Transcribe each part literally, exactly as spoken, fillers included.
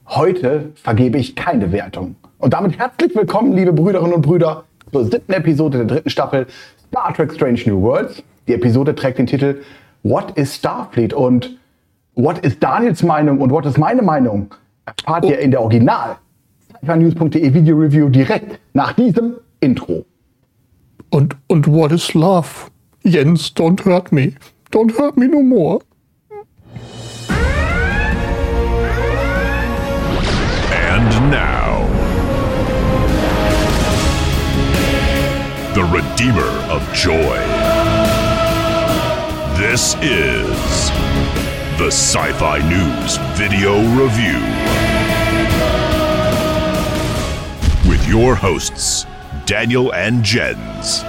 Heute vergebe ich keine Wertung. Und damit herzlich willkommen, liebe Brüderinnen und Brüder, zur siebten Episode der dritten Staffel Star Trek Strange New Worlds. Die Episode trägt den Titel What is Starfleet? Und what is Daniels Meinung und what is meine Meinung? Erfahrt ihr in der Original sci fi news punkt de Video Review direkt nach diesem Intro. Und, und what is love? Jens, don't hurt me. Don't hurt me no more. And now, the Redeemer of Joy. This is the Sci-Fi News Video Review. With your hosts, Daniel and Jens.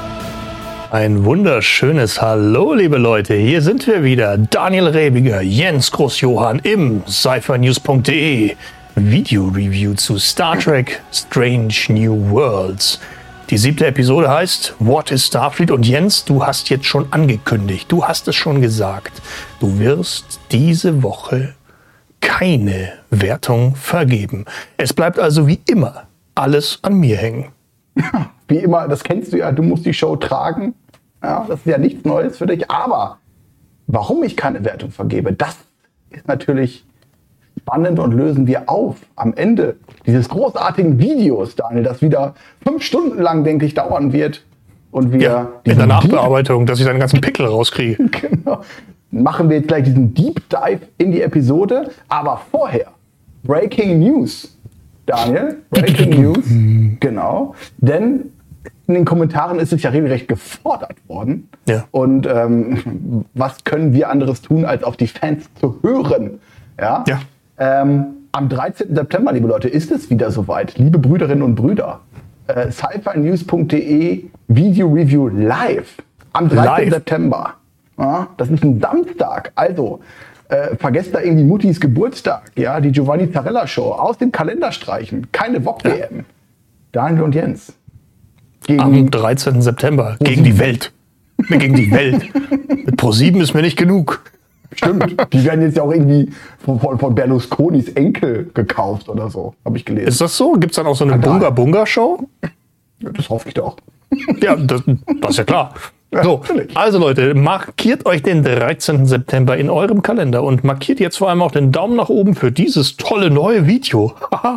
Ein wunderschönes Hallo, liebe Leute. Hier sind wir wieder. Daniel Rebiger, Jens Groß-Johann im sci fi news punkt de Video-Review zu Star Trek Strange New Worlds. Die siebte Episode heißt What is Starfleet? Und Jens, du hast jetzt schon angekündigt, du hast es schon gesagt, du wirst diese Woche keine Wertung vergeben. Es bleibt also wie immer alles an mir hängen. Wie immer, das kennst du ja, du musst die Show tragen. Ja, das ist ja nichts Neues für dich. Aber warum ich keine Wertung vergebe, das ist natürlich spannend und lösen wir auf am Ende dieses großartigen Videos, Daniel, das wieder fünf Stunden lang, denke ich, dauern wird. Und wir ja, in der Nachbearbeitung, dass ich deinen ganzen Pickel rauskriege. Genau. Machen wir jetzt gleich diesen Deep Dive in die Episode. Aber vorher, Breaking News. Daniel, Breaking News, genau. Denn in den Kommentaren ist es ja regelrecht gefordert worden. Ja. Und ähm, was können wir anderes tun, als auf die Fans zu hören? Ja. ja. Ähm, am dreizehnten September, liebe Leute, ist es wieder soweit. Liebe Brüderinnen und Brüder, äh, sci fi news punkt de Video Review live am dreizehnten September. Ja, das ist ein Samstag. Also, Äh, vergesst da irgendwie Muttis Geburtstag, ja, die Giovanni Zarella Show, aus dem Kalender streichen, keine V O G W M. Ja. Daniel und Jens. Gegen Am dreizehnten September, gegen die Welt. Gegen die Welt. Mit ProSieben ist mir nicht genug. Stimmt, die werden jetzt ja auch irgendwie von, von, von Berlusconis Enkel gekauft oder so, habe ich gelesen. Ist das so? Gibt es dann auch so eine Bunga-Bunga-Show? Das hoffe ich doch. Ja, das, das ist ja klar. So, also Leute, markiert euch den dreizehnten September in eurem Kalender und markiert jetzt vor allem auch den Daumen nach oben für dieses tolle neue Video.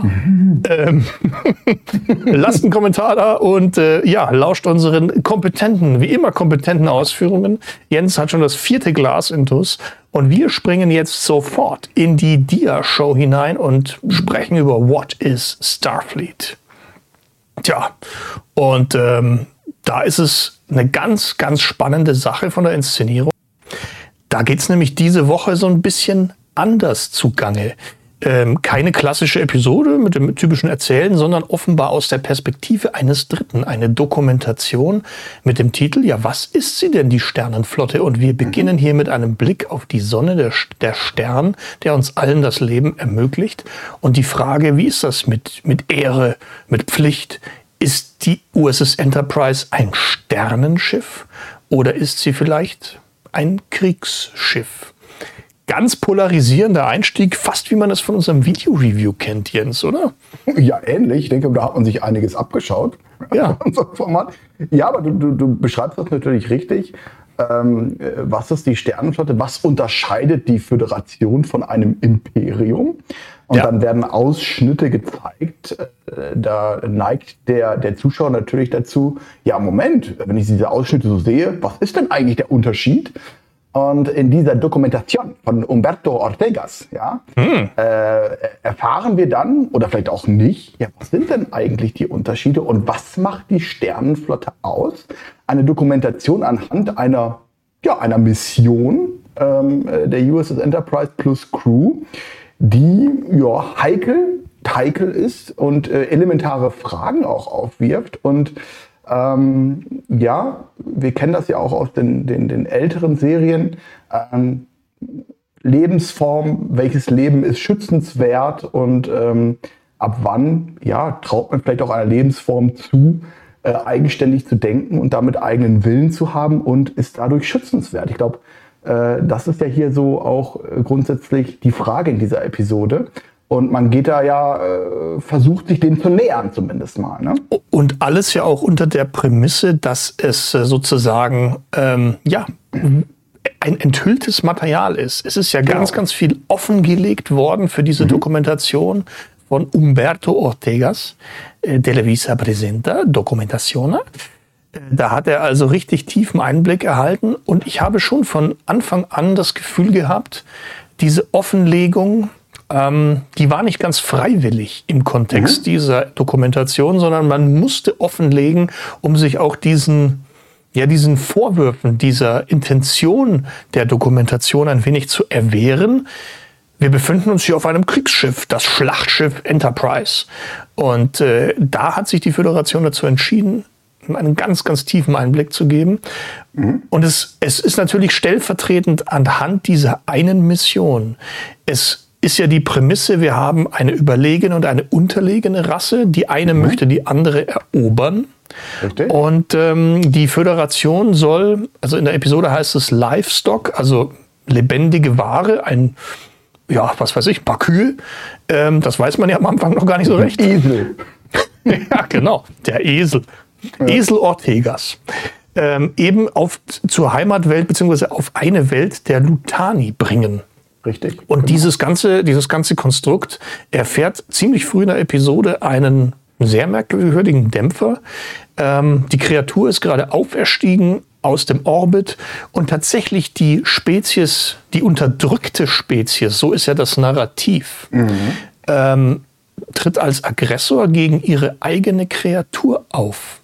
ähm, lasst einen Kommentar da und äh, ja, lauscht unseren kompetenten, wie immer kompetenten Ausführungen. Jens hat schon das vierte Glas intus und wir springen jetzt sofort in die Dia-Show hinein und sprechen über What is Starfleet? Tja, und ähm, da ist es eine ganz, ganz spannende Sache von der Inszenierung. Da geht es nämlich diese Woche so ein bisschen anders zugange. Ähm, keine klassische Episode mit dem typischen Erzählen, sondern offenbar aus der Perspektive eines Dritten. Eine Dokumentation mit dem Titel, ja, was ist sie denn, die Sternenflotte? Und wir beginnen hier mit einem Blick auf die Sonne, der, der Stern, der uns allen das Leben ermöglicht. Und die Frage, wie ist das mit, mit Ehre, mit Pflicht? Ist die U S S Enterprise ein Sternenschiff oder ist sie vielleicht ein Kriegsschiff? Ganz polarisierender Einstieg, fast wie man es von unserem Video-Review kennt, Jens, oder? Ja, ähnlich. Ich denke, da hat man sich einiges abgeschaut. Ja, ja, aber du, du, du beschreibst das natürlich richtig. Ähm, was ist die Sternenflotte? Was unterscheidet die Föderation von einem Imperium? Und ja. Dann werden Ausschnitte gezeigt. Da neigt der, der Zuschauer natürlich dazu, ja, Moment, wenn ich diese Ausschnitte so sehe, was ist denn eigentlich der Unterschied? Und in dieser Dokumentation von Humberto Ortegas, ja, hm. äh, erfahren wir dann, oder vielleicht auch nicht, ja, was sind denn eigentlich die Unterschiede und was macht die Sternenflotte aus? Eine Dokumentation anhand einer, ja, einer Mission ähm, der U S S Enterprise plus Crew, die ja heikel, heikel ist und äh, elementare Fragen auch aufwirft. Und ähm, ja, wir kennen das ja auch aus den, den, den älteren Serien. Ähm, Lebensform, welches Leben ist schützenswert und ähm, ab wann ja, traut man vielleicht auch einer Lebensform zu, äh, eigenständig zu denken und damit eigenen Willen zu haben und ist dadurch schützenswert. Ich glaube, äh, das ist ja hier so auch äh, grundsätzlich die Frage in dieser Episode. Und man geht da ja, äh, versucht sich dem zu nähern zumindest mal. Ne? Und alles ja auch unter der Prämisse, dass es äh, sozusagen, ähm, ja, ein enthülltes Material ist. Es ist ja ganz, genau. ganz viel offengelegt worden für diese mhm. Dokumentation von Humberto Ortegas, äh, Televisa Presenta Documentazione. Da hat er also richtig tiefen Einblick erhalten und ich habe schon von Anfang an das Gefühl gehabt, diese Offenlegung, ähm, die war nicht ganz freiwillig im Kontext mhm. dieser Dokumentation, sondern man musste offenlegen, um sich auch diesen, ja, diesen Vorwürfen, dieser Intention der Dokumentation ein wenig zu erwehren. Wir befinden uns hier auf einem Kriegsschiff, das Schlachtschiff Enterprise. Und äh, da hat sich die Föderation dazu entschieden, einen ganz, ganz tiefen Einblick zu geben. Mhm. Und es, es ist natürlich stellvertretend anhand dieser einen Mission. Es ist ja die Prämisse, wir haben eine überlegene und eine unterlegene Rasse. Die eine mhm. möchte die andere erobern. Richtig. Und ähm, die Föderation soll, also in der Episode heißt es Livestock, also lebendige Ware, ein, ja, was weiß ich, ein paar Kühe. Ähm, das weiß man ja am Anfang noch gar nicht so recht. Esel. Ja, genau, der Esel. Ja. Esel Ortegas. Ähm, eben auf, zur Heimatwelt beziehungsweise auf eine Welt der Lutani bringen. Richtig. Und genau. dieses ganze, dieses ganze Konstrukt erfährt ziemlich früh in der Episode einen sehr merkwürdigen Dämpfer. Ähm, die Kreatur ist gerade auferstiegen aus dem Orbit und tatsächlich die Spezies, die unterdrückte Spezies, so ist ja das Narrativ, mhm. ähm, tritt als Aggressor gegen ihre eigene Kreatur auf.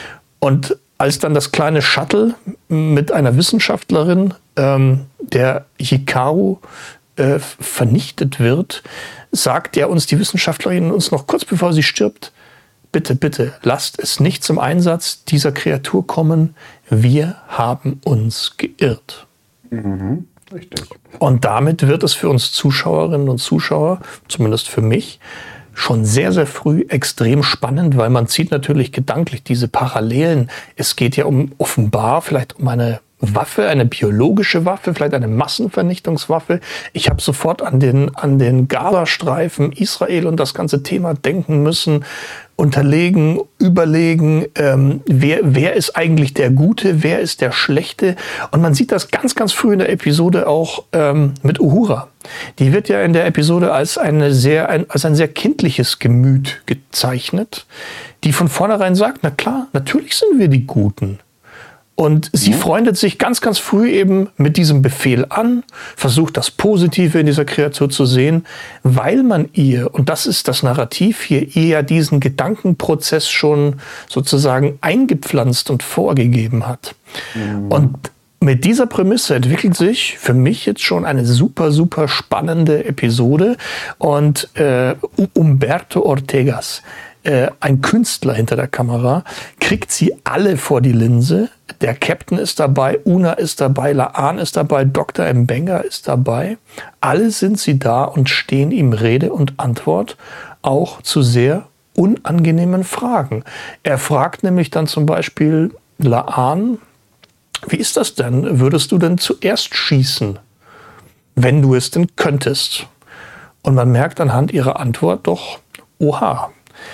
Und als dann das kleine Shuttle mit einer Wissenschaftlerin, ähm, der Hikaru, äh, vernichtet wird, sagt ja uns die Wissenschaftlerin uns noch kurz bevor sie stirbt, bitte, bitte, lasst es nicht zum Einsatz dieser Kreatur kommen. Wir haben uns geirrt. Mhm, richtig. Und damit wird es für uns Zuschauerinnen und Zuschauer, zumindest für mich, schon sehr, sehr früh extrem spannend, weil man zieht natürlich gedanklich diese Parallelen. Es geht ja um offenbar vielleicht um eine Waffe, eine biologische Waffe, vielleicht eine Massenvernichtungswaffe. Ich habe sofort an den, an den Gazastreifen, Israel und das ganze Thema denken müssen, unterlegen, überlegen, ähm, wer, wer ist eigentlich der Gute, wer ist der Schlechte. Und man sieht das ganz, ganz früh in der Episode auch ähm, mit Uhura. Die wird ja in der Episode als, eine sehr, ein, als ein sehr kindliches Gemüt gezeichnet, die von vornherein sagt, na klar, natürlich sind wir die Guten. Und sie mhm. freundet sich ganz, ganz früh eben mit diesem Befehl an, versucht das Positive in dieser Kreatur zu sehen, weil man ihr, und das ist das Narrativ hier, ihr ja diesen Gedankenprozess schon sozusagen eingepflanzt und vorgegeben hat. Mhm. Und mit dieser Prämisse entwickelt sich für mich jetzt schon eine super, super spannende Episode. Und äh, Humberto Ortegas, äh, ein Künstler hinter der Kamera, kriegt sie alle vor die Linse. Der Captain ist dabei, Una ist dabei, La'an ist dabei, Doktor Mbenga ist dabei. Alle sind sie da und stehen ihm Rede und Antwort, auch zu sehr unangenehmen Fragen. Er fragt nämlich dann zum Beispiel La'an, wie ist das denn? Würdest du denn zuerst schießen, wenn du es denn könntest? Und man merkt anhand ihrer Antwort doch, oha,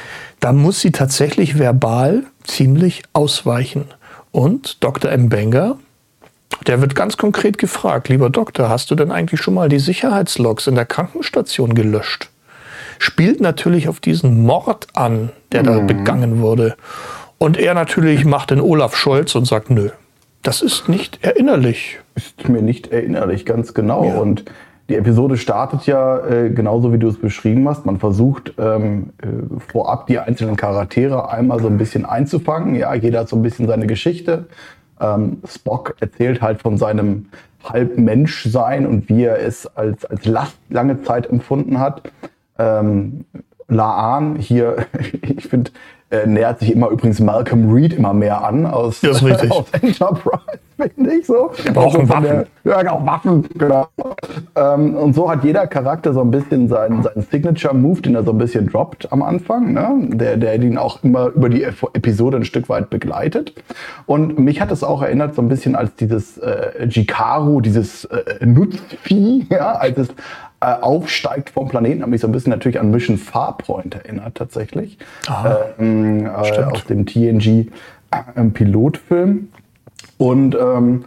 da muss sie tatsächlich verbal ziemlich ausweichen. Und Doktor Mbenga, der wird ganz konkret gefragt, lieber Doktor, hast du denn eigentlich schon mal die Sicherheitslogs in der Krankenstation gelöscht? Spielt natürlich auf diesen Mord an, der mhm. da begangen wurde. Und er natürlich macht den Olaf Scholz und sagt, nö. Das ist nicht erinnerlich. Ist mir nicht erinnerlich, ganz genau. Ja. Und die Episode startet ja äh, genauso, wie du es beschrieben hast. Man versucht ähm, äh, vorab die einzelnen Charaktere einmal so ein bisschen einzufangen. Ja, jeder hat so ein bisschen seine Geschichte. Ähm, Spock erzählt halt von seinem Halbmenschsein und wie er es als, als Last lange Zeit empfunden hat. Ähm, La'an hier, ich finde, äh, nähert sich immer übrigens Malcolm Reed immer mehr an aus, das ist richtig. aus Enterprise, finde ich so. Wir brauchen also Waffen. Der, ja, genau, Waffen, genau. Ähm, und so hat jeder Charakter so ein bisschen seinen, seinen Signature-Move, den er so ein bisschen droppt am Anfang, ne? der, der ihn auch immer über die Episode ein Stück weit begleitet. Und mich hat es auch erinnert so ein bisschen als dieses äh, Hikaru, dieses äh, Nutzvieh, ja, als es äh, aufsteigt vom Planeten. Hat mich so ein bisschen natürlich an Mission Farpoint erinnert tatsächlich. Ähm, äh, aus dem T N G-Pilotfilm. Und ähm,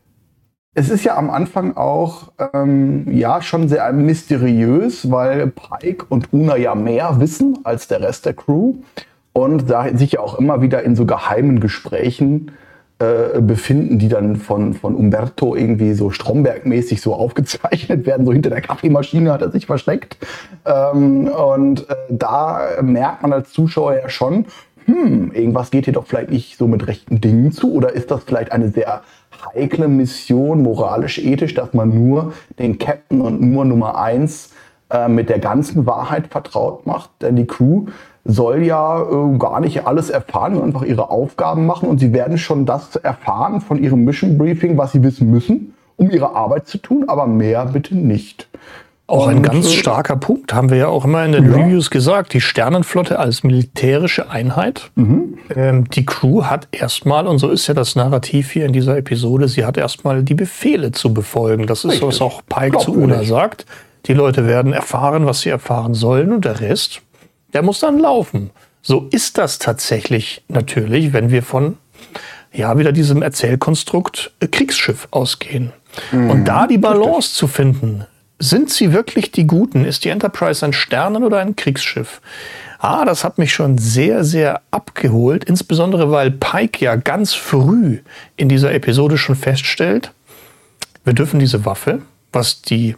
es ist ja am Anfang auch ähm, ja schon sehr mysteriös, weil Pike und Una ja mehr wissen als der Rest der Crew und da sich ja auch immer wieder in so geheimen Gesprächen äh, befinden, die dann von, von Umberto irgendwie so Stromberg-mäßig so aufgezeichnet werden. So hinter der Kaffeemaschine hat er sich versteckt. Ähm, und äh, da merkt man als Zuschauer ja schon, hm, irgendwas geht hier doch vielleicht nicht so mit rechten Dingen zu, oder ist das vielleicht eine sehr heikle Mission, moralisch, ethisch, dass man nur den Captain und nur Nummer eins äh, mit der ganzen Wahrheit vertraut macht, denn die Crew soll ja äh, gar nicht alles erfahren und einfach ihre Aufgaben machen und sie werden schon das erfahren von ihrem Mission Briefing, was sie wissen müssen, um ihre Arbeit zu tun, aber mehr bitte nicht. Auch ein ganz starker Punkt, haben wir ja auch immer in den ja. Reviews gesagt, die Sternenflotte als militärische Einheit. Mhm. Ähm, die Crew hat erstmal, und so ist ja das Narrativ hier in dieser Episode, sie hat erstmal die Befehle zu befolgen. Das ist, Richtig. was auch Pike zu Una sagt. Die Leute werden erfahren, was sie erfahren sollen, und der Rest, der muss dann laufen. So ist das tatsächlich natürlich, wenn wir von ja wieder diesem Erzählkonstrukt äh, Kriegsschiff ausgehen. Mhm. Und da die Balance Richtig. zu finden, sind sie wirklich die Guten? Ist die Enterprise ein Sternen- oder ein Kriegsschiff? Ah, das hat mich schon sehr, sehr abgeholt. Insbesondere, weil Pike ja ganz früh in dieser Episode schon feststellt, wir dürfen diese Waffe, was die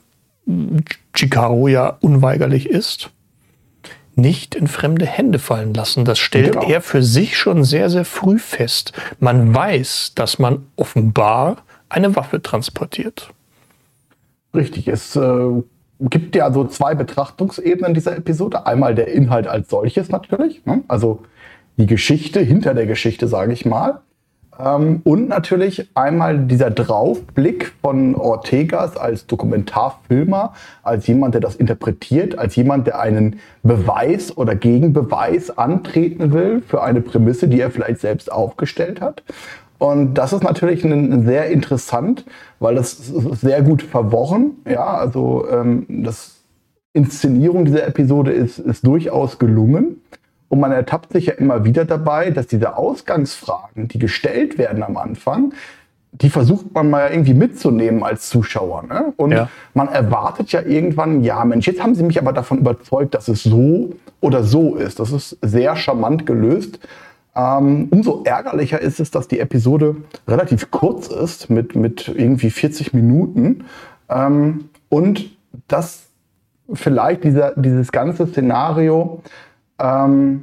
Chikaro ja unweigerlich ist, nicht in fremde Hände fallen lassen. Das stellt genau. er für sich schon sehr, sehr früh fest. Man weiß, dass man offenbar eine Waffe transportiert. Richtig, es äh, gibt ja so zwei Betrachtungsebenen dieser Episode. Einmal der Inhalt als solches natürlich, ne? Also die Geschichte hinter der Geschichte, sage ich mal. Ähm, und natürlich einmal dieser Draufblick von Ortegas als Dokumentarfilmer, als jemand, der das interpretiert, als jemand, der einen Beweis oder Gegenbeweis antreten will für eine Prämisse, die er vielleicht selbst aufgestellt hat. Und das ist natürlich ein, sehr interessant, weil das ist sehr gut verworren. Ja, also ähm, das Inszenierung dieser Episode ist, ist durchaus gelungen. Und man ertappt sich ja immer wieder dabei, dass diese Ausgangsfragen, die gestellt werden am Anfang, die versucht man mal irgendwie mitzunehmen als Zuschauer. Ne? Und ja. man erwartet ja irgendwann, ja Mensch, jetzt haben sie mich aber davon überzeugt, dass es so oder so ist. Das ist sehr charmant gelöst. Ähm, umso ärgerlicher ist es, dass die Episode relativ kurz ist, mit, mit irgendwie vierzig Minuten. Ähm, und dass vielleicht dieser, dieses ganze Szenario, ähm,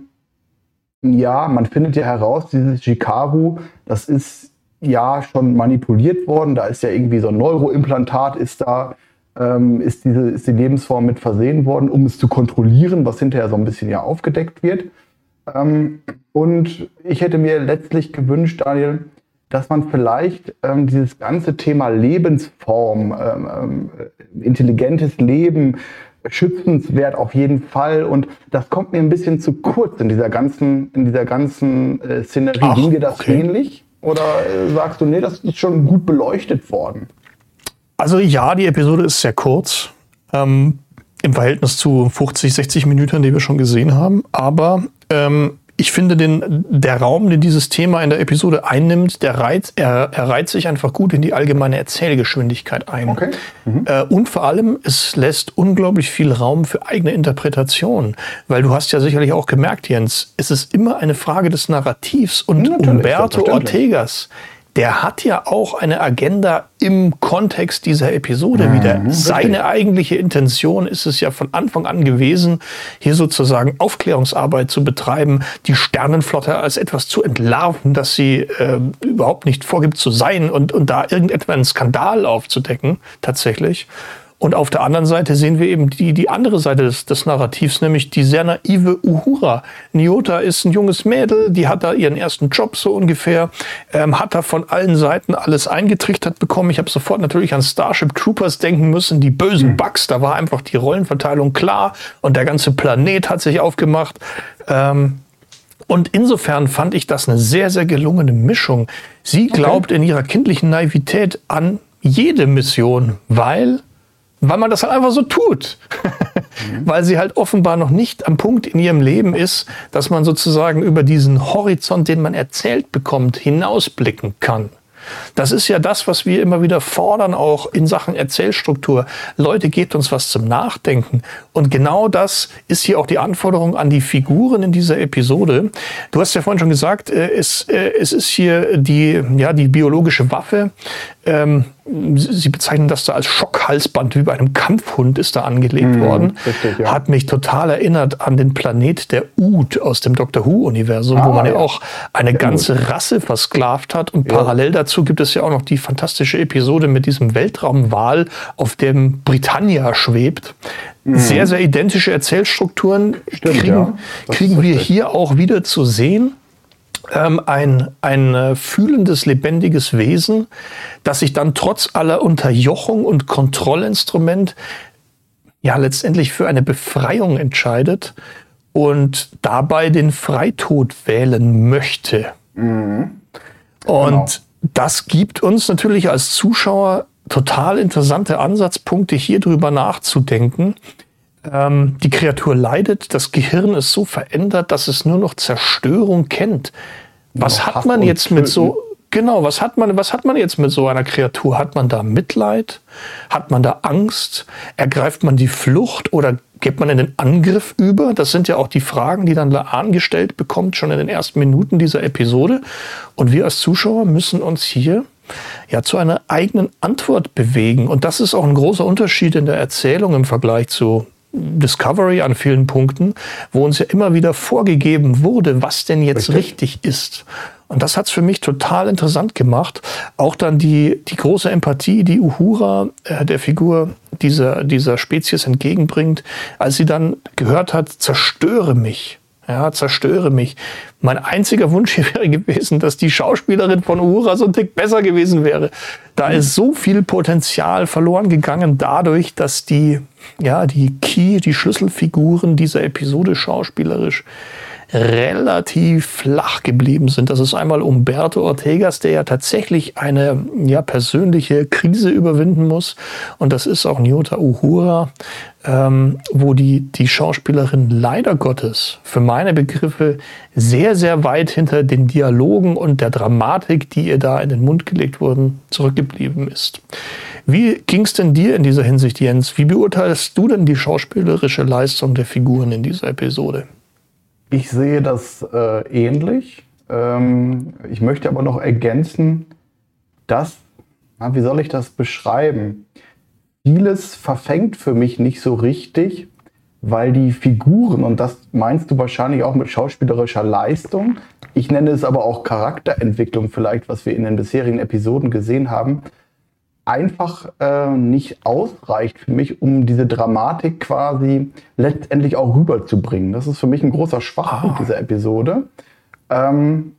ja, man findet ja heraus, dieses Chikaro, das ist ja schon manipuliert worden. Da ist ja irgendwie so ein Neuroimplantat, ist da, ähm, ist, diese, ist die Lebensform mit versehen worden, um es zu kontrollieren, was hinterher so ein bisschen ja aufgedeckt wird. Ähm, und ich hätte mir letztlich gewünscht, Daniel, dass man vielleicht ähm, dieses ganze Thema Lebensform, ähm, äh, intelligentes Leben, schützenswert auf jeden Fall, und das kommt mir ein bisschen zu kurz in dieser ganzen, in dieser ganzen äh, Szenerie. Ach, ging dir das okay. ähnlich? Oder äh, sagst du, nee, das ist schon gut beleuchtet worden? Also ja, die Episode ist sehr kurz. Ähm, im Verhältnis zu fünfzig, sechzig Minuten, die wir schon gesehen haben. Aber ähm, ich finde, den, der Raum, den dieses Thema in der Episode einnimmt, der reizt, er, er reiht sich einfach gut in die allgemeine Erzählgeschwindigkeit ein. Okay. Mhm. Äh, und vor allem, es lässt unglaublich viel Raum für eigene Interpretation. Weil du hast ja sicherlich auch gemerkt, Jens, es ist immer eine Frage des Narrativs. Und ja, Umberto Ortegas, der hat ja auch eine Agenda im Kontext dieser Episode mhm, wieder. Richtig. Seine eigentliche Intention ist es ja von Anfang an gewesen, hier sozusagen Aufklärungsarbeit zu betreiben, die Sternenflotte als etwas zu entlarven, das sie äh, überhaupt nicht vorgibt zu sein, und, und da irgendetwa einen Skandal aufzudecken, tatsächlich. Und auf der anderen Seite sehen wir eben die, die andere Seite des, des Narrativs, nämlich die sehr naive Uhura. Nyota ist ein junges Mädel, die hat da ihren ersten Job so ungefähr, ähm, hat da von allen Seiten alles eingetrichtert bekommen. Ich habe sofort natürlich an Starship Troopers denken müssen, die bösen Bugs, da war einfach die Rollenverteilung klar und der ganze Planet hat sich aufgemacht. Ähm, und insofern fand ich das eine sehr, sehr gelungene Mischung. Sie glaubt okay. in ihrer kindlichen Naivität an jede Mission, weil weil man das halt einfach so tut. Mhm. Weil sie halt offenbar noch nicht am Punkt in ihrem Leben ist, dass man sozusagen über diesen Horizont, den man erzählt bekommt, hinausblicken kann. Das ist ja das, was wir immer wieder fordern, auch in Sachen Erzählstruktur. Leute, gebt uns was zum Nachdenken. Und genau das ist hier auch die Anforderung an die Figuren in dieser Episode. Du hast ja vorhin schon gesagt, es, es ist hier die, ja, die biologische Waffe. Ähm, Sie bezeichnen das da als Schockhalsband, wie bei einem Kampfhund ist da angelegt mmh, worden. Richtig, ja. Hat mich total erinnert an den Planet der Ood aus dem Doctor Who-Universum, ah, wo man ja auch eine Sehr ganze gut. Rasse versklavt hat. Und ja. parallel dazu gibt es ja auch noch die fantastische Episode mit diesem Weltraumwal, auf dem Britannia schwebt. Mhm. Sehr, sehr identische Erzählstrukturen Stimmt, kriegen, ja. kriegen wir hier auch wieder zu sehen. Ähm, ein, ein äh, fühlendes, lebendiges Wesen, das sich dann trotz aller Unterjochung und Kontrollinstrument ja letztendlich für eine Befreiung entscheidet und dabei den Freitod wählen möchte. Mhm. Und genau. das gibt uns natürlich als Zuschauer total interessante Ansatzpunkte, hier drüber nachzudenken. Ähm, die Kreatur leidet, das Gehirn ist so verändert, dass es nur noch Zerstörung kennt. Was ja, hat man jetzt mit so, genau, was hat man, was hat man jetzt mit so einer Kreatur? Hat man da Mitleid? Hat man da Angst? Ergreift man die Flucht oder geht man in den Angriff über? Das sind ja auch die Fragen, die dann La'an gestellt bekommt, schon in den ersten Minuten dieser Episode. Und wir als Zuschauer müssen uns hier ja zu einer eigenen Antwort bewegen. Und das ist auch ein großer Unterschied in der Erzählung im Vergleich zu Discovery an vielen Punkten, wo uns ja immer wieder vorgegeben wurde, was denn jetzt richtig, richtig ist. Und das hat es für mich total interessant gemacht. Auch dann die, die große Empathie, die Uhura äh, der Figur dieser, dieser Spezies entgegenbringt, als sie dann gehört hat, zerstöre mich. Ja, zerstöre mich. Mein einziger Wunsch hier wäre gewesen, dass die Schauspielerin von Uhura so ein Tick besser gewesen wäre. Da ist so viel Potenzial verloren gegangen dadurch, dass die, ja, die Key, die Schlüsselfiguren dieser Episode schauspielerisch relativ flach geblieben sind. Das ist einmal Humberto Ortegas, der ja tatsächlich eine ja, persönliche Krise überwinden muss. Und das ist auch Nyota Uhura, ähm, wo die, die Schauspielerin leider Gottes für meine Begriffe sehr, sehr weit hinter den Dialogen und der Dramatik, die ihr da in den Mund gelegt wurden, zurückgeblieben ist. Wie ging es denn dir in dieser Hinsicht, Jens? Wie beurteilst du denn die schauspielerische Leistung der Figuren in dieser Episode? Ich sehe das äh, ähnlich. Ähm, ich möchte aber noch ergänzen, dass, na, wie soll ich das beschreiben? Vieles verfängt für mich nicht so richtig, weil die Figuren, und das meinst du wahrscheinlich auch mit schauspielerischer Leistung, ich nenne es aber auch Charakterentwicklung vielleicht, was wir in den bisherigen Episoden gesehen haben, einfach äh, nicht ausreicht für mich, um diese Dramatik quasi letztendlich auch rüberzubringen. Das ist für mich ein großer Schwachpunkt dieser Episode. Ähm,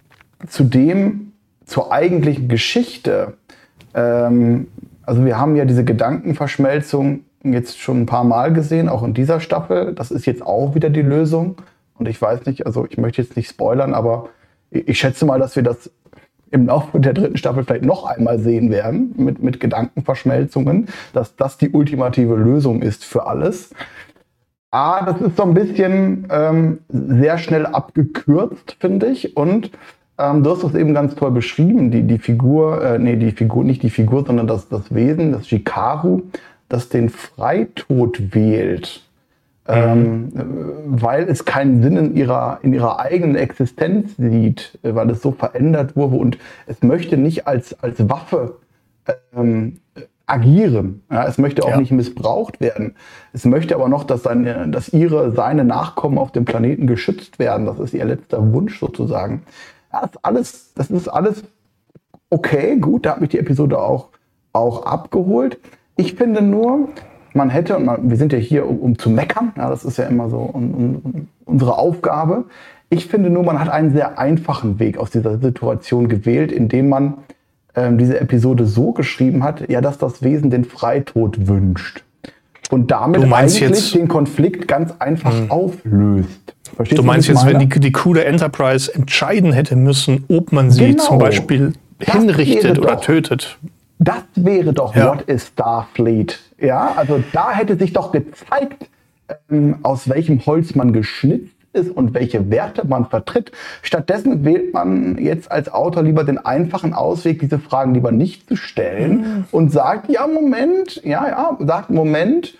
zudem zur eigentlichen Geschichte. Ähm, also wir haben ja diese Gedankenverschmelzung jetzt schon ein paar Mal gesehen, auch in dieser Staffel. Das ist jetzt auch wieder die Lösung. Und ich weiß nicht, also ich möchte jetzt nicht spoilern, aber ich schätze mal, dass wir das im Laufe der dritten Staffel vielleicht noch einmal sehen werden, mit, mit Gedankenverschmelzungen, dass das die ultimative Lösung ist für alles. Ah, das ist so ein bisschen ähm, sehr schnell abgekürzt, finde ich. Und ähm, du hast das eben ganz toll beschrieben, die, die Figur, äh, nee, die Figur, nicht die Figur, sondern das, das Wesen, das Hikaru, das den Freitod wählt. Ähm, weil es keinen Sinn in ihrer, in ihrer eigenen Existenz sieht, weil es so verändert wurde und es möchte nicht als, als Waffe ähm, agieren. Ja, es möchte auch ja. nicht missbraucht werden. Es möchte aber noch, dass, seine, dass ihre, seine Nachkommen auf dem Planeten geschützt werden. Das ist ihr letzter Wunsch sozusagen. Ja, das, ist alles, das ist alles okay, gut, da hat mich die Episode auch, auch abgeholt. Ich finde nur, man hätte, und man, wir sind ja hier, um, um zu meckern, ja, das ist ja immer so um, um, unsere Aufgabe. Ich finde nur, man hat einen sehr einfachen Weg aus dieser Situation gewählt, indem man ähm, diese Episode so geschrieben hat, ja, dass das Wesen den Freitod wünscht. Und damit eigentlich jetzt den Konflikt ganz einfach mh. auflöst. Verstehst du meinst jetzt, meine? wenn die, die Crew der Enterprise entscheiden hätte müssen, ob man sie genau. zum Beispiel das hinrichtet oder doch, tötet. Das wäre doch ja. What is Starfleet Ja, also da hätte sich doch gezeigt, ähm, aus welchem Holz man geschnitzt ist und welche Werte man vertritt. Stattdessen wählt man jetzt als Autor lieber den einfachen Ausweg, diese Fragen lieber nicht zu stellen mhm. und sagt, ja, Moment, ja, ja, sagt, Moment,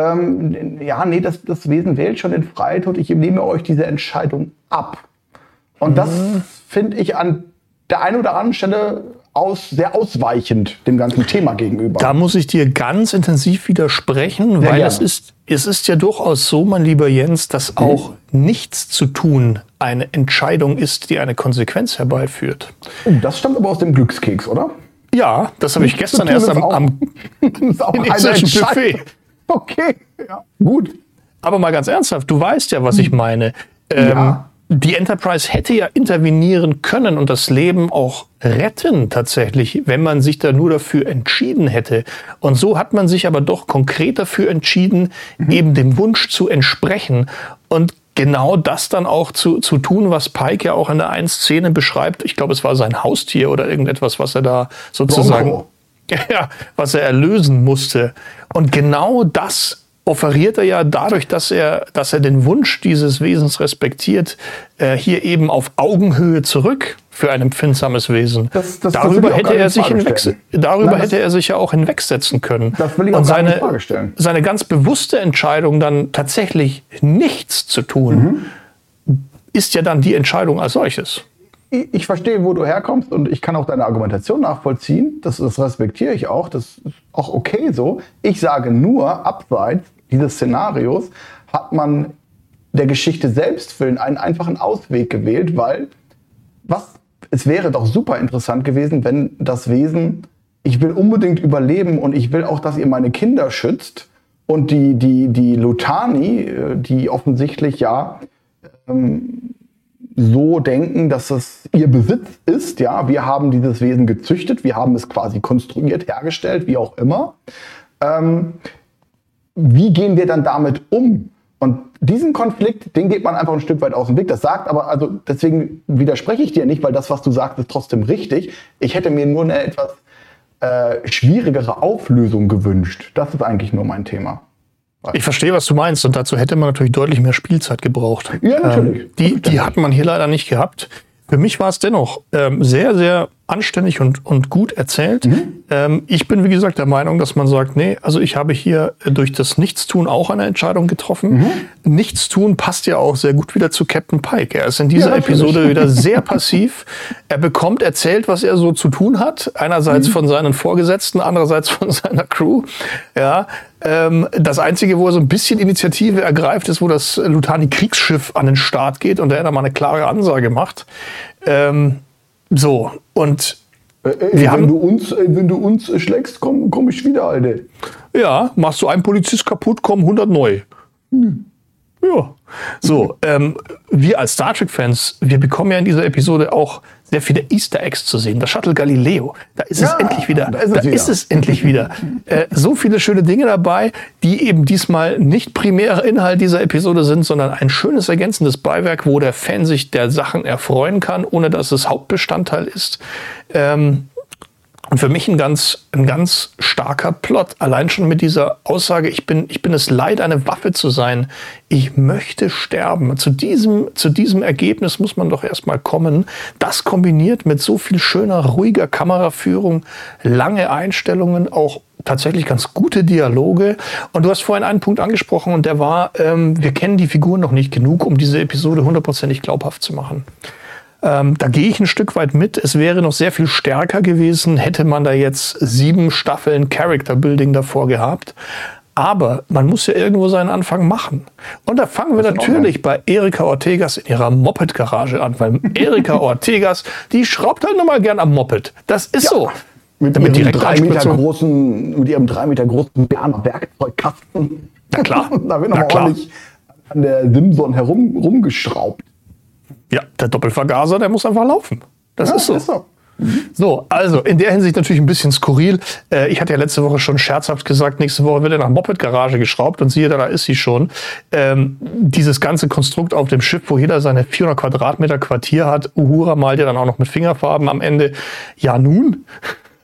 ähm, ja, nee, das, das Wesen wählt schon den Freitod, ich nehme euch diese Entscheidung ab. Und mhm. das finde ich an der einen oder anderen Stelle aus, sehr ausweichend dem ganzen Thema gegenüber. Da muss ich dir ganz intensiv widersprechen, sehr weil es ist, es ist ja durchaus so, mein lieber Jens, dass auch mhm. nichts zu tun eine Entscheidung ist, die eine Konsequenz herbeiführt. Oh, das stammt aber aus dem Glückskeks, oder? Ja, das habe ich gestern erst am, am ist auch eine Buffet. Okay, ja, gut. Aber mal ganz ernsthaft, du weißt ja, was ich meine. Ähm, ja. Die Enterprise hätte ja intervenieren können und das Leben auch retten tatsächlich, wenn man sich da nur dafür entschieden hätte. Und so hat man sich aber doch konkret dafür entschieden, mhm. eben dem Wunsch zu entsprechen und genau das dann auch zu, zu tun, was Pike ja auch in der einen Szene beschreibt. Ich glaube, es war sein Haustier oder irgendetwas, was er da sozusagen, ja, was er erlösen musste. Und genau das offeriert er ja dadurch, dass er, dass er den Wunsch dieses Wesens respektiert, äh, hier eben auf Augenhöhe zurück für ein empfindsames Wesen. Das, das, darüber das hätte er sich hinweg, darüber Nein, hätte er sich ja auch hinwegsetzen können. Das will ich auch Und seine, gar nicht in Frage stellen. Seine ganz bewusste Entscheidung, dann tatsächlich nichts zu tun, mhm. ist ja dann die Entscheidung als solches. Ich, ich verstehe, wo du herkommst und ich kann auch deine Argumentation nachvollziehen. Das, das respektiere ich auch. Das ist auch okay so. Ich sage nur, abseits dieses Szenarios hat man der Geschichte selbst willen einen einfachen Ausweg gewählt, weil was, es wäre doch super interessant gewesen, wenn das Wesen, ich will unbedingt überleben und ich will auch, dass ihr meine Kinder schützt und die, die, die Lutani, die offensichtlich ja ähm, so denken, dass es ihr Besitz ist, ja, wir haben dieses Wesen gezüchtet, wir haben es quasi konstruiert, hergestellt, wie auch immer. Ähm, Wie gehen wir dann damit um? Und diesen Konflikt, den geht man einfach ein Stück weit aus dem Weg. Das sagt aber, also deswegen widerspreche ich dir nicht, weil das, was du sagst, ist trotzdem richtig. Ich hätte mir nur eine etwas äh, schwierigere Auflösung gewünscht. Das ist eigentlich nur mein Thema. Ich verstehe, was du meinst. Und dazu hätte man natürlich deutlich mehr Spielzeit gebraucht. Ja, natürlich. Ähm, die, die hat man hier leider nicht gehabt. Für mich war es dennoch ähm, sehr, sehr anständig und, und gut erzählt. Mhm. Ähm, ich bin, wie gesagt, der Meinung, dass man sagt, nee, also ich habe hier durch das Nichtstun auch eine Entscheidung getroffen. Mhm. Nichtstun passt ja auch sehr gut wieder zu Captain Pike. Er ist in dieser ja, Episode wieder sehr passiv. Er bekommt erzählt, was er so zu tun hat. Einerseits mhm. von seinen Vorgesetzten, andererseits von seiner Crew. Ja, ähm, das Einzige, wo er so ein bisschen Initiative ergreift, ist, wo das Lutani-Kriegsschiff an den Start geht und er da mal eine klare Ansage macht. Ähm, so, und äh, äh, wir wenn, haben, du uns, äh, wenn du uns schlägst, komm, komm ich wieder, Alter. Ja, machst du einen Polizist kaputt, kommen hundert neu. Hm. Ja. So, ähm, wir als Star Trek-Fans, wir bekommen ja in dieser Episode auch sehr viele Easter Eggs zu sehen. Das Shuttle Galileo, da ist ja, es endlich wieder. Da ist es, da wieder. Ist es endlich wieder. Äh, so viele schöne Dinge dabei, die eben diesmal nicht primärer Inhalt dieser Episode sind, sondern ein schönes ergänzendes Beiwerk, wo der Fan sich der Sachen erfreuen kann, ohne dass es Hauptbestandteil ist. Ähm, Und für mich ein ganz, ein ganz starker Plot. Allein schon mit dieser Aussage, ich bin, ich bin es leid, eine Waffe zu sein. Ich möchte sterben. Zu diesem, zu diesem Ergebnis muss man doch erstmal kommen. Das kombiniert mit so viel schöner, ruhiger Kameraführung, lange Einstellungen, auch tatsächlich ganz gute Dialoge. Und du hast vorhin einen Punkt angesprochen und der war, ähm, wir kennen die Figuren noch nicht genug, um diese Episode hundertprozentig glaubhaft zu machen. Ähm, da gehe ich ein Stück weit mit. Es wäre noch sehr viel stärker gewesen, hätte man da jetzt sieben Staffeln Character Building davor gehabt. Aber man muss ja irgendwo seinen Anfang machen. Und da fangen wir natürlich bei Erika Ortegas in ihrer Moped-Garage an. Weil Erika Ortegas, die schraubt halt nochmal gern am Moped. Das ist ja so. Mit, Damit ihrem drei Meter großen, mit ihrem drei Meter großen Berner Werkzeugkasten. Na klar. Da wird nochmal ordentlich an der Simson herum rumgeschraubt. Ja, der Doppelvergaser, der muss einfach laufen. Das ja, ist so. Ist so. So, also in der Hinsicht natürlich ein bisschen skurril. Äh, ich hatte ja letzte Woche schon scherzhaft gesagt, nächste Woche wird er nach Moped-Garage geschraubt und siehe da, da ist sie schon. Ähm, dieses ganze Konstrukt auf dem Schiff, wo jeder seine vierhundert Quadratmeter Quartier hat. Uhura malt ja dann auch noch mit Fingerfarben am Ende. Ja nun,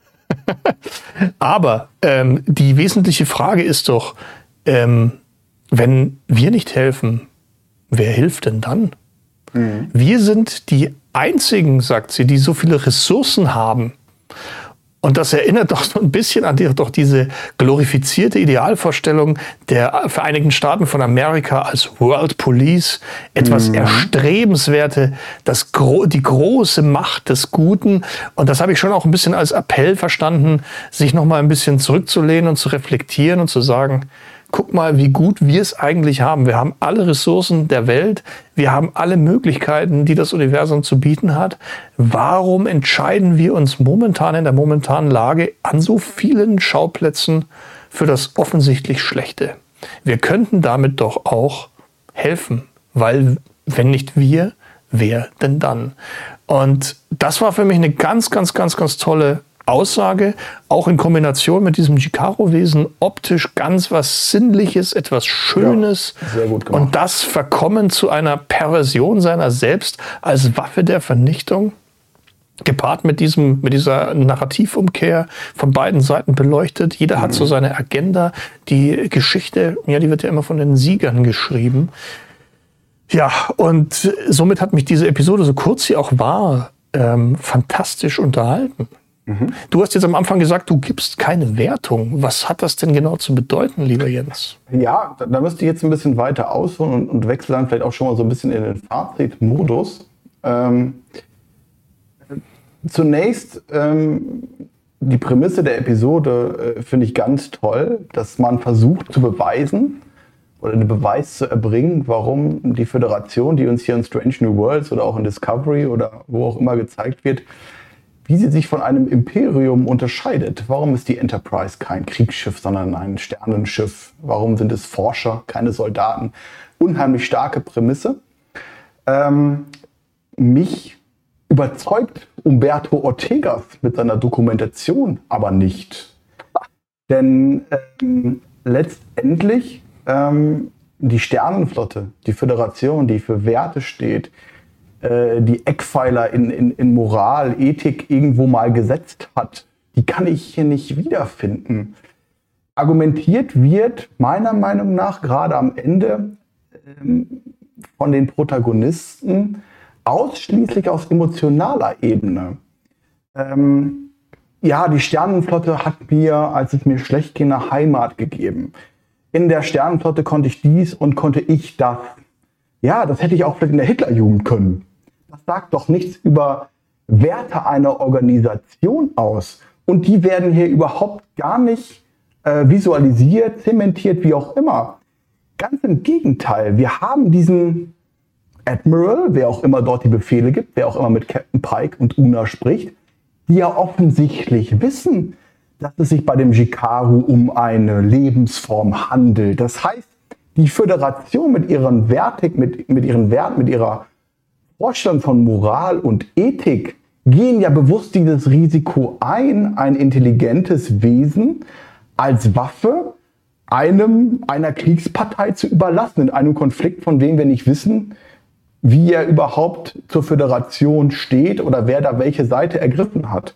Aber ähm, die wesentliche Frage ist doch, ähm, wenn wir nicht helfen, wer hilft denn dann? Mhm. Wir sind die Einzigen, sagt sie, die so viele Ressourcen haben. Und das erinnert doch so ein bisschen an die, doch diese glorifizierte Idealvorstellung der Vereinigten Staaten von Amerika als World Police. Etwas mhm. Erstrebenswerte, das gro- die große Macht des Guten. Und das habe ich schon auch ein bisschen als Appell verstanden, sich noch mal ein bisschen zurückzulehnen und zu reflektieren und zu sagen, guck mal, wie gut wir es eigentlich haben. Wir haben alle Ressourcen der Welt. Wir haben alle Möglichkeiten, die das Universum zu bieten hat. Warum entscheiden wir uns momentan in der momentanen Lage an so vielen Schauplätzen für das offensichtlich Schlechte? Wir könnten damit doch auch helfen, weil wenn nicht wir, wer denn dann? Und das war für mich eine ganz, ganz, ganz, ganz tolle Aussage, auch in Kombination mit diesem Jikaro-Wesen, optisch ganz was Sinnliches, etwas Schönes. Ja, sehr gut gemacht. Und das verkommen zu einer Perversion seiner selbst als Waffe der Vernichtung, gepaart mit diesem, mit dieser Narrativumkehr von beiden Seiten beleuchtet. Jeder mhm. hat so seine Agenda. Die Geschichte, ja, die wird ja immer von den Siegern geschrieben. Ja, und somit hat mich diese Episode, so kurz sie auch war, ähm, fantastisch unterhalten. Mhm. Du hast jetzt am Anfang gesagt, du gibst keine Wertung. Was hat das denn genau zu bedeuten, lieber Jens? Ja, da, da müsste ich jetzt ein bisschen weiter ausholen und, und wechsle dann vielleicht auch schon mal so ein bisschen in den Fazit-Modus. Ähm, zunächst, ähm, die Prämisse der Episode äh, finde ich ganz toll, dass man versucht zu beweisen oder den Beweis zu erbringen, warum die Föderation, die uns hier in Strange New Worlds oder auch in Discovery oder wo auch immer gezeigt wird, wie sie sich von einem Imperium unterscheidet. Warum ist die Enterprise kein Kriegsschiff, sondern ein Sternenschiff? Warum sind es Forscher, keine Soldaten? Unheimlich starke Prämisse. Ähm, mich überzeugt Umberto Ortegas mit seiner Dokumentation aber nicht. Denn ähm, letztendlich ähm, die Sternenflotte, die Föderation, die für Werte steht, die Eckpfeiler in, in, in Moral, Ethik irgendwo mal gesetzt hat, die kann ich hier nicht wiederfinden. Argumentiert wird meiner Meinung nach gerade am Ende ähm, von den Protagonisten ausschließlich aus emotionaler Ebene. Ähm, ja, die Sternenflotte hat mir, als es mir schlecht ging, eine Heimat gegeben. In der Sternenflotte konnte ich dies und konnte ich das. Ja, das hätte ich auch vielleicht in der Hitlerjugend können. Das sagt doch nichts über Werte einer Organisation aus. Und die werden hier überhaupt gar nicht äh, visualisiert, zementiert, wie auch immer. Ganz im Gegenteil, wir haben diesen Admiral, wer auch immer dort die Befehle gibt, wer auch immer mit Captain Pike und Una spricht, die ja offensichtlich wissen, dass es sich bei dem Jikaru um eine Lebensform handelt. Das heißt, die Föderation mit ihren Wertig, mit, mit ihren Werten, mit ihrer Vorstellung von Moral und Ethik gehen ja bewusst dieses Risiko ein, ein intelligentes Wesen als Waffe einem, einer Kriegspartei zu überlassen, in einem Konflikt, von dem wir nicht wissen, wie er überhaupt zur Föderation steht oder wer da welche Seite ergriffen hat.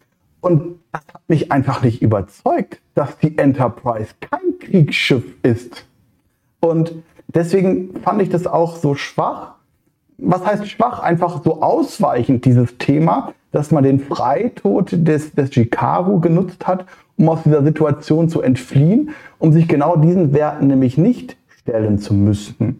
Und das hat mich einfach nicht überzeugt, dass die Enterprise kein Kriegsschiff ist. Und deswegen fand ich das auch so schwach. Was heißt schwach? Einfach so ausweichend, dieses Thema, dass man den Freitod des, des Jikaru genutzt hat, um aus dieser Situation zu entfliehen, um sich genau diesen Werten nämlich nicht stellen zu müssen.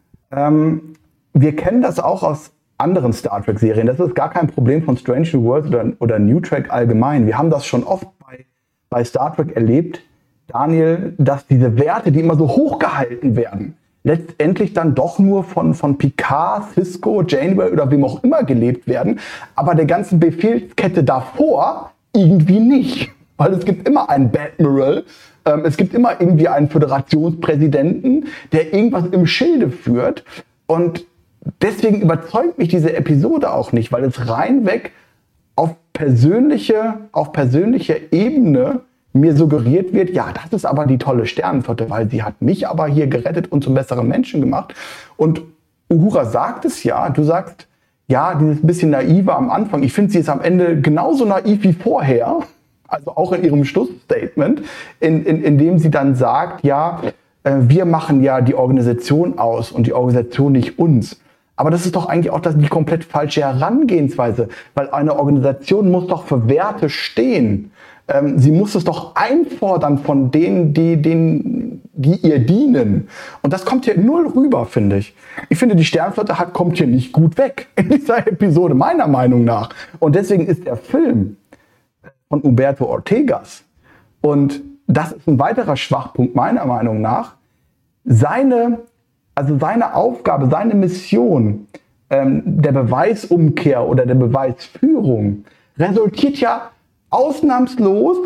Ähm, wir kennen das auch aus anderen Star Trek-Serien. Das ist gar kein Problem von Strange New Worlds oder, oder New Trek allgemein. Wir haben das schon oft bei, bei Star Trek erlebt, Daniel, dass diese Werte, die immer so hochgehalten werden, letztendlich dann doch nur von, von Picard, Sisko, Janeway oder wem auch immer gelebt werden, aber der ganzen Befehlskette davor irgendwie nicht. Weil es gibt immer einen Admiral, ähm, es gibt immer irgendwie einen Föderationspräsidenten, der irgendwas im Schilde führt. Und deswegen überzeugt mich diese Episode auch nicht, weil es reinweg auf persönliche, auf persönlicher Ebene mir suggeriert wird, ja, das ist aber die tolle Sternenflotte, weil sie hat mich aber hier gerettet und zum besseren Menschen gemacht. Und Uhura sagt es ja, du sagst, ja, dieses bisschen naive am Anfang. Ich finde, sie ist am Ende genauso naiv wie vorher. Also auch in ihrem Schlussstatement, in, in, in dem sie dann sagt, ja, äh, wir machen ja die Organisation aus und die Organisation nicht uns. Aber das ist doch eigentlich auch das, die komplett falsche Herangehensweise, weil eine Organisation muss doch für Werte stehen. Ähm, sie muss es doch einfordern von denen, die, denen, die ihr dienen. Und das kommt hier null rüber, finde ich. Ich finde, die Sternflotte hat, kommt hier nicht gut weg in dieser Episode, meiner Meinung nach. Und deswegen ist der Film von Humberto Ortegas, und das ist ein weiterer Schwachpunkt meiner Meinung nach, seine, also seine Aufgabe, seine Mission ähm, der Beweisumkehr oder der Beweisführung resultiert ja ausnahmslos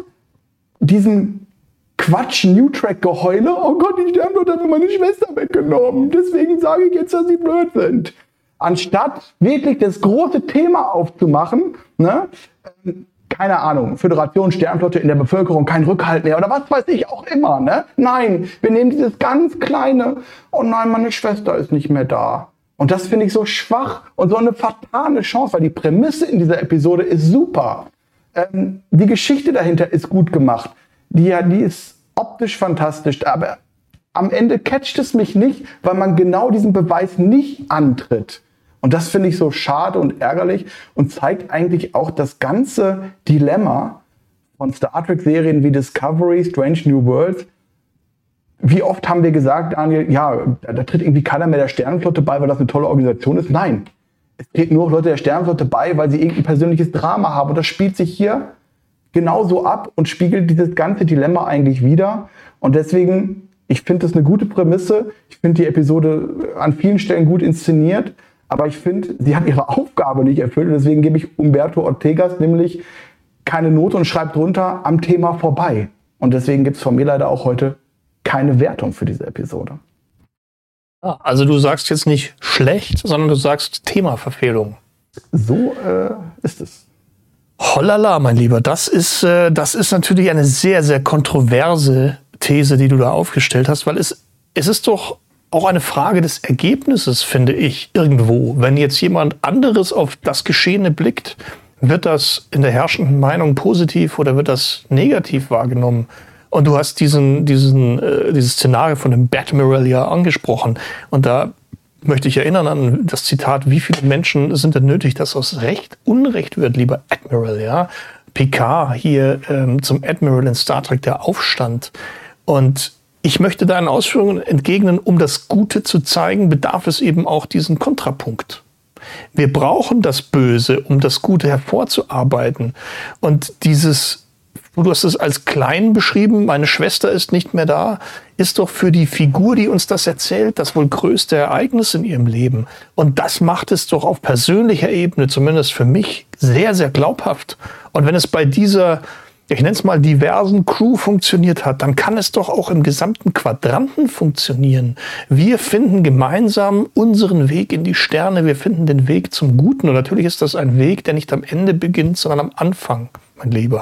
diesem Quatsch, New Track-Geheule. Oh Gott, die Sternflotte hat mir meine Schwester weggenommen. Deswegen sage ich jetzt, dass sie blöd sind. Anstatt wirklich das große Thema aufzumachen, ne? Ähm, keine Ahnung, Föderation, Sternflotte in der Bevölkerung, kein Rückhalt mehr oder was weiß ich auch immer, ne? Nein, wir nehmen dieses ganz kleine, oh nein, meine Schwester ist nicht mehr da. Und das finde ich so schwach und so eine fatale Chance, weil die Prämisse in dieser Episode ist super. Ähm, die Geschichte dahinter ist gut gemacht. Die, ja, die ist optisch fantastisch, aber am Ende catcht es mich nicht, weil man genau diesen Beweis nicht antritt. Und das finde ich so schade und ärgerlich und zeigt eigentlich auch das ganze Dilemma von Star Trek-Serien wie Discovery, Strange New Worlds. Wie oft haben wir gesagt, Daniel, ja, da tritt irgendwie keiner mehr der Sternenflotte bei, weil das eine tolle Organisation ist? Nein, es treten nur Leute der Sternenflotte bei, weil sie irgendein persönliches Drama haben. Und das spielt sich hier genauso ab und spiegelt dieses ganze Dilemma eigentlich wider. Und deswegen, ich finde das eine gute Prämisse. Ich finde die Episode an vielen Stellen gut inszeniert. Aber ich finde, sie hat ihre Aufgabe nicht erfüllt. Und deswegen gebe ich Humberto Ortegas nämlich keine Note und schreibe drunter am Thema vorbei. Und deswegen gibt es von mir leider auch heute keine Wertung für diese Episode. Also du sagst jetzt nicht schlecht, sondern du sagst Themaverfehlung. So äh, ist es. Hollala, mein Lieber, das ist, äh, das ist natürlich eine sehr, sehr kontroverse These, die du da aufgestellt hast, weil es, es ist doch auch eine Frage des Ergebnisses, finde ich, irgendwo. Wenn jetzt jemand anderes auf das Geschehene blickt, wird das in der herrschenden Meinung positiv oder wird das negativ wahrgenommen? Und du hast diesen, diesen, äh, dieses Szenario von dem Admiral ja angesprochen. Und da möchte ich erinnern an das Zitat, wie viele Menschen sind denn nötig, dass aus Recht Unrecht wird, lieber Admiral, ja? Picard hier ähm, zum Admiral in Star Trek, der Aufstand. Und ich möchte deinen Ausführungen entgegnen, um das Gute zu zeigen, bedarf es eben auch diesen Kontrapunkt. Wir brauchen das Böse, um das Gute hervorzuarbeiten. Und dieses, du hast es als klein beschrieben, meine Schwester ist nicht mehr da, ist doch für die Figur, die uns das erzählt, das wohl größte Ereignis in ihrem Leben. Und das macht es doch auf persönlicher Ebene, zumindest für mich, sehr, sehr glaubhaft. Und wenn es bei dieser, ich nenne es mal, diversen Crew funktioniert hat, dann kann es doch auch im gesamten Quadranten funktionieren. Wir finden gemeinsam unseren Weg in die Sterne, wir finden den Weg zum Guten. Und natürlich ist das ein Weg, der nicht am Ende beginnt, sondern am Anfang, mein Lieber.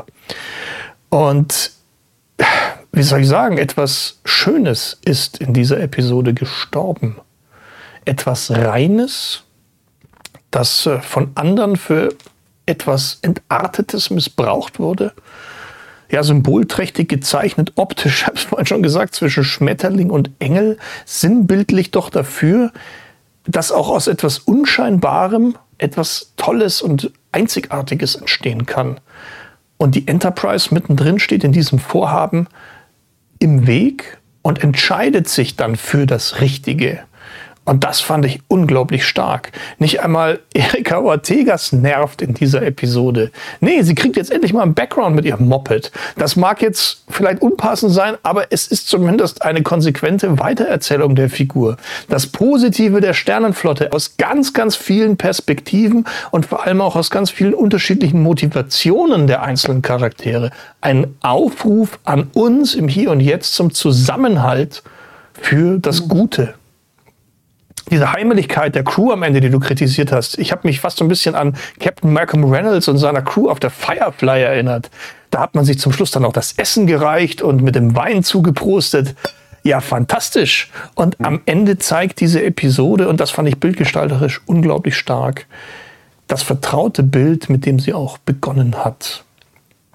Und wie soll ich sagen, etwas Schönes ist in dieser Episode gestorben. Etwas Reines, das von anderen für etwas Entartetes missbraucht wurde. Ja, symbolträchtig gezeichnet, optisch, ich habe es vorhin schon gesagt, zwischen Schmetterling und Engel, sinnbildlich doch dafür, dass auch aus etwas Unscheinbarem etwas Tolles und Einzigartiges entstehen kann. Und die Enterprise mittendrin steht in diesem Vorhaben im Weg und entscheidet sich dann für das Richtige. Und das fand ich unglaublich stark. Nicht einmal Erika Ortegas nervt in dieser Episode. Nee, sie kriegt jetzt endlich mal einen Background mit ihrem Moped. Das mag jetzt vielleicht unpassend sein, aber es ist zumindest eine konsequente Weitererzählung der Figur. Das Positive der Sternenflotte aus ganz, ganz vielen Perspektiven und vor allem auch aus ganz vielen unterschiedlichen Motivationen der einzelnen Charaktere. Ein Aufruf an uns im Hier und Jetzt zum Zusammenhalt für das Gute. Diese Heimeligkeit der Crew am Ende, die du kritisiert hast, ich habe mich fast so ein bisschen an Captain Malcolm Reynolds und seiner Crew auf der Firefly erinnert. Da hat man sich zum Schluss dann auch das Essen gereicht und mit dem Wein zugeprostet. Ja, fantastisch. Und am Ende zeigt diese Episode, und das fand ich bildgestalterisch unglaublich stark, das vertraute Bild, mit dem sie auch begonnen hat.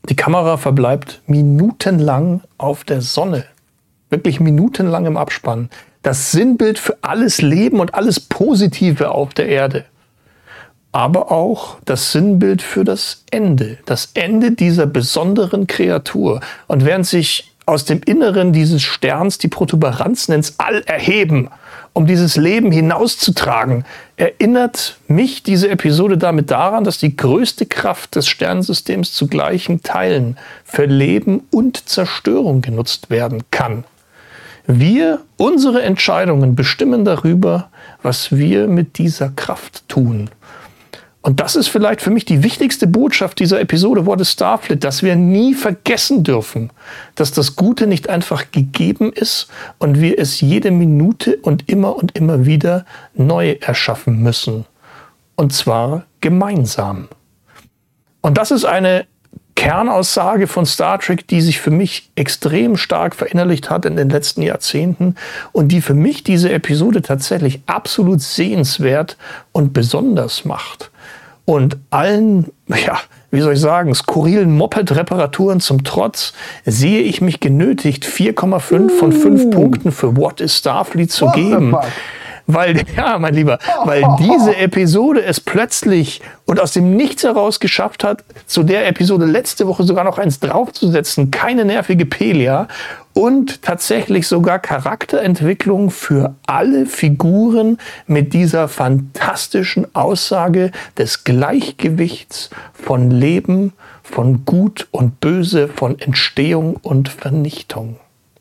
Die Kamera verbleibt minutenlang auf der Sonne. Wirklich minutenlang im Abspann. Das Sinnbild für alles Leben und alles Positive auf der Erde. Aber auch das Sinnbild für das Ende. Das Ende dieser besonderen Kreatur. Und während sich aus dem Inneren dieses Sterns die Protuberanzen ins All erheben, um dieses Leben hinauszutragen, erinnert mich diese Episode damit daran, dass die größte Kraft des Sternensystems zu gleichen Teilen für Leben und Zerstörung genutzt werden kann. Wir, unsere Entscheidungen bestimmen darüber, was wir mit dieser Kraft tun. Und das ist vielleicht für mich die wichtigste Botschaft dieser Episode What is Starfleet, dass wir nie vergessen dürfen, dass das Gute nicht einfach gegeben ist und wir es jede Minute und immer und immer wieder neu erschaffen müssen. Und zwar gemeinsam. Und das ist eine Kernaussage von Star Trek, die sich für mich extrem stark verinnerlicht hat in den letzten Jahrzehnten und die für mich diese Episode tatsächlich absolut sehenswert und besonders macht. Und allen, ja, wie soll ich sagen, skurrilen Moped-Reparaturen zum Trotz sehe ich mich genötigt, vier Komma fünf von fünf Punkten für What is Starfleet zu geben. Weil, ja, mein Lieber, weil diese Episode es plötzlich und aus dem Nichts heraus geschafft hat, zu der Episode letzte Woche sogar noch eins draufzusetzen, keine nervige Pelia und tatsächlich sogar Charakterentwicklung für alle Figuren mit dieser fantastischen Aussage des Gleichgewichts von Leben, von Gut und Böse, von Entstehung und Vernichtung.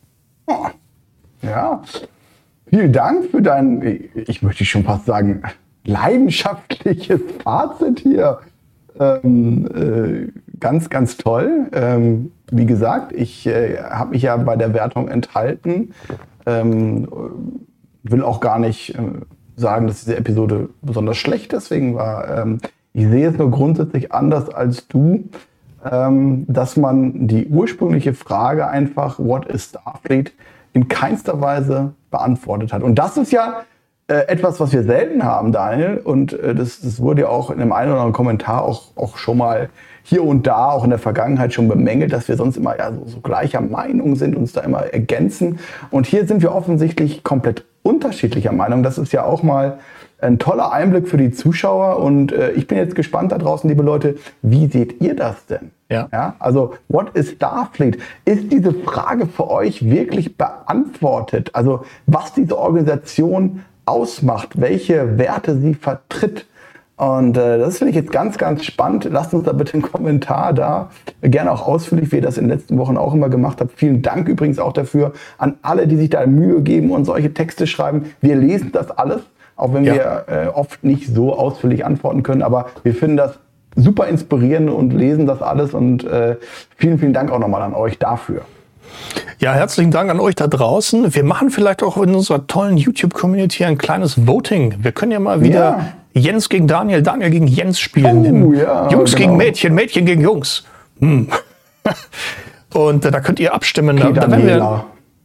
Ja. Vielen Dank für dein, ich möchte schon fast sagen, leidenschaftliches Fazit hier. Ähm, äh, ganz, ganz toll. Ähm, wie gesagt, ich äh, habe mich ja bei der Wertung enthalten. Ähm, will auch gar nicht äh, sagen, dass diese Episode besonders schlecht deswegen war. Ähm, ich sehe es nur grundsätzlich anders als du, ähm, dass man die ursprüngliche Frage einfach, what is Starfleet, in keinster Weise beantwortet hat. Und das ist ja äh, etwas, was wir selten haben, Daniel. Und äh, das, das wurde ja auch in einem einen oder anderen Kommentar auch, auch schon mal hier und da, auch in der Vergangenheit schon bemängelt, dass wir sonst immer ja, so, so gleicher Meinung sind, uns da immer ergänzen. Und hier sind wir offensichtlich komplett unterschiedlicher Meinung. Das ist ja auch mal ein toller Einblick für die Zuschauer. Und äh, ich bin jetzt gespannt da draußen, liebe Leute, wie seht ihr das denn? Ja. Ja, also, what is Starfleet? Ist diese Frage für euch wirklich beantwortet? Also, was diese Organisation ausmacht, welche Werte sie vertritt? Und äh, das finde ich jetzt ganz, ganz spannend. Lasst uns da bitte einen Kommentar da. Gerne auch ausführlich, wie ihr das in den letzten Wochen auch immer gemacht habt. Vielen Dank übrigens auch dafür an alle, die sich da Mühe geben und solche Texte schreiben. Wir lesen das alles, auch wenn ja. wir äh, oft nicht so ausführlich antworten können. Aber wir finden das super inspirierend und lesen das alles. Und äh, vielen, vielen Dank auch nochmal an euch dafür. Ja, herzlichen Dank an euch da draußen. Wir machen vielleicht auch in unserer tollen YouTube-Community ein kleines Voting. Wir können ja mal wieder ja. Jens gegen Daniel, Daniel gegen Jens spielen. Oh, ja, Jungs genau. gegen Mädchen, Mädchen gegen Jungs. Hm. Und äh, da könnt ihr abstimmen. Okay, da, da werden wir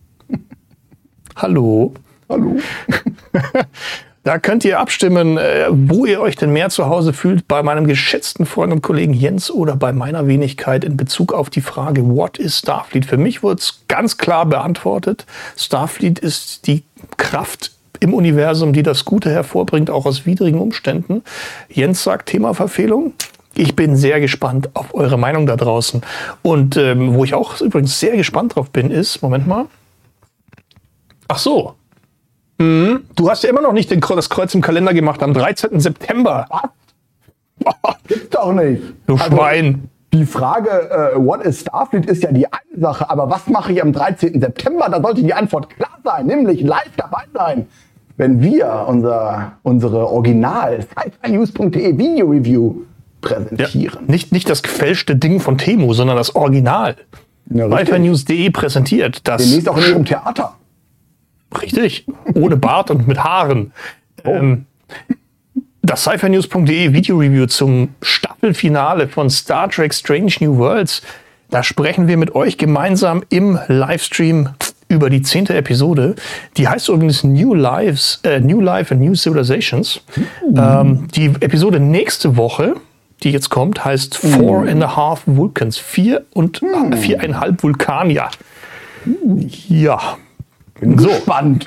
Hallo. Hallo. Da könnt ihr abstimmen, äh, wo ihr euch denn mehr zu Hause fühlt, bei meinem geschätzten Freund und Kollegen Jens oder bei meiner Wenigkeit in Bezug auf die Frage, what is Starfleet? Für mich wurde es ganz klar beantwortet. Starfleet ist die Kraft im Universum, die das Gute hervorbringt, auch aus widrigen Umständen. Jens sagt Themaverfehlung. Ich bin sehr gespannt auf eure Meinung da draußen. Und ähm, wo ich auch übrigens sehr gespannt drauf bin, ist, Moment mal. Ach so. Mhm. Du hast ja immer noch nicht den, das Kreuz im Kalender gemacht am dreizehnten September. Was? Gibt's doch nicht. Du also, Schwein. Die Frage, äh, what is Starfleet, ist ja die eine Sache. Aber was mache ich am dreizehnten September? Da sollte die Antwort klar sein, nämlich live dabei sein. Wenn wir unser, unsere Original sci fi news punkt de Video Review präsentieren. Ja, nicht, nicht das gefälschte Ding von Temu, sondern das Original. Ja, sci fi news punkt de präsentiert. Das demnächst auch in ihrem Theater. Richtig, ohne Bart und mit Haaren. Oh. Ähm, das sci fi news punkt de Video Review zum Staffelfinale von Star Trek Strange New Worlds. Da sprechen wir mit euch gemeinsam im Livestream über die zehnte Episode. Die heißt übrigens New Lives, äh, New Life and New Civilizations. Mhm. Ähm, die Episode nächste Woche, die jetzt kommt, heißt Four and a Half Vulcans. Vier und hm. viereinhalb Vulkanier. Ja. Bin so gespannt.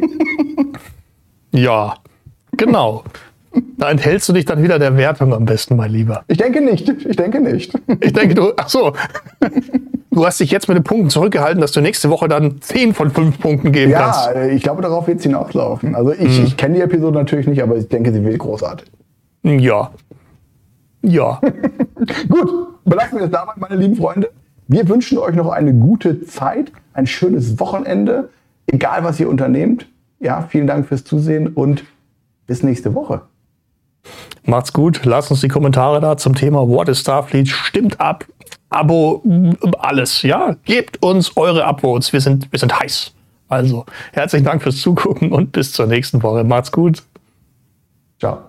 Ja, genau. Da enthältst du dich dann wieder der Wertung am besten, mein Lieber. Ich denke nicht. Ich denke nicht. Ich denke, du, ach so. Du hast dich jetzt mit den Punkten zurückgehalten, dass du nächste Woche dann zehn von fünf Punkten geben ja, kannst. Ja, ich glaube, darauf wird es hinauslaufen. Also ich, hm. ich kenne die Episode natürlich nicht, aber ich denke, sie wird großartig. Ja. Ja. Gut, belassen wir es dabei, meine lieben Freunde. Wir wünschen euch noch eine gute Zeit, ein schönes Wochenende, egal was ihr unternehmt. Ja, vielen Dank fürs Zusehen und bis nächste Woche. Macht's gut, lasst uns die Kommentare da zum Thema What is Starfleet, stimmt ab, Abo, alles, ja, gebt uns eure Upvotes, wir sind, wir sind heiß. Also, herzlichen Dank fürs Zugucken und bis zur nächsten Woche. Macht's gut. Ciao.